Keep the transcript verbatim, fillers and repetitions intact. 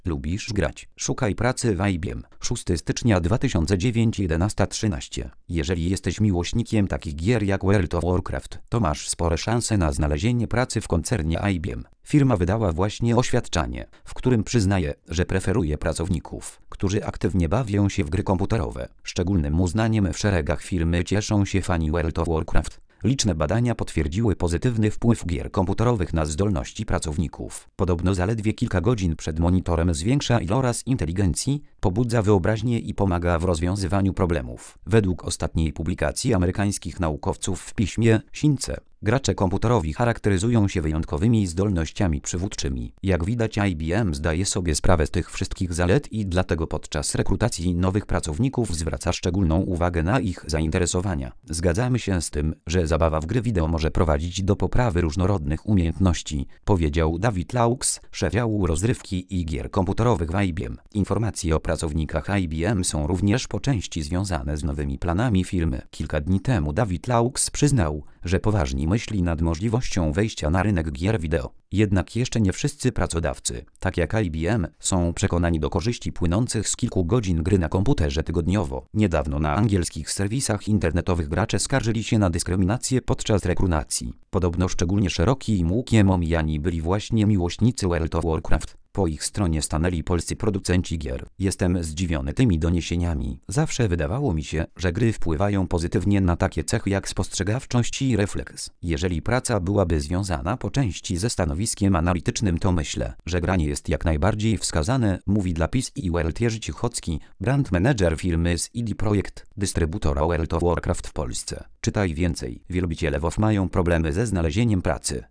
Lubisz grać? Szukaj pracy w I B M. szóstego stycznia dwa tysiące dziewiątego jedenasta trzynaście. Jeżeli jesteś miłośnikiem takich gier jak World of Warcraft, to masz spore szanse na znalezienie pracy w koncernie I B M. Firma wydała właśnie oświadczenie, w którym przyznaje, że preferuje pracowników, którzy aktywnie bawią się w gry komputerowe. Szczególnym uznaniem w szeregach firmy cieszą się fani World of Warcraft. Liczne badania potwierdziły pozytywny wpływ gier komputerowych na zdolności pracowników. Podobno zaledwie kilka godzin przed monitorem zwiększa iloraz inteligencji, pobudza wyobraźnię i pomaga w rozwiązywaniu problemów. Według ostatniej publikacji amerykańskich naukowców w piśmie Science, gracze komputerowi charakteryzują się wyjątkowymi zdolnościami przywódczymi. Jak widać, I B M zdaje sobie sprawę z tych wszystkich zalet i dlatego podczas rekrutacji nowych pracowników zwraca szczególną uwagę na ich zainteresowania. Zgadzamy się z tym, że zabawa w gry wideo może prowadzić do poprawy różnorodnych umiejętności, powiedział David Laux, szef działu rozrywki i gier komputerowych w I B M. Informacje o pracownikach I B M są również po części związane z nowymi planami firmy. Kilka dni temu David Laux przyznał, że poważnie myśli nad możliwością wejścia na rynek gier wideo. Jednak jeszcze nie wszyscy pracodawcy, tak jak I B M, są przekonani do korzyści płynących z kilku godzin gry na komputerze tygodniowo. Niedawno na angielskich serwisach internetowych gracze skarżyli się na dyskryminację podczas rekrutacji. Podobno szczególnie szerokim łukiem omijani byli właśnie miłośnicy World of Warcraft. Po ich stronie stanęli polscy producenci gier. Jestem zdziwiony tymi doniesieniami. Zawsze wydawało mi się, że gry wpływają pozytywnie na takie cechy jak spostrzegawczość i refleks. Jeżeli praca byłaby związana po części ze stanowiskiem analitycznym, to myślę, że granie jest jak najbardziej wskazane, mówi dla P I S I World Jerzy Cichocki, brand manager firmy z I D Projekt, dystrybutora World of Warcraft w Polsce. Czytaj więcej. Wielbiciele WoW mają problemy ze znalezieniem pracy.